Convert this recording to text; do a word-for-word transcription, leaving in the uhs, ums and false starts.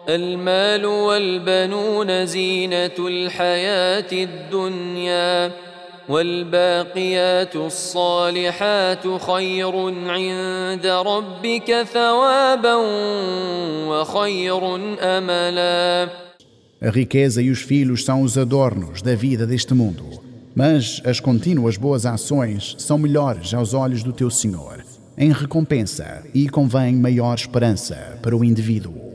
المال والبنون زينة الحياة الدنيا والباقيات الصالحات خير عند ربك ثوابا وخير أملا. A riqueza e os filhos são os adornos da vida deste mundo, mas as contínuas boas ações são melhores aos olhos do teu Senhor, em recompensa, e convém maior esperança para o indivíduo.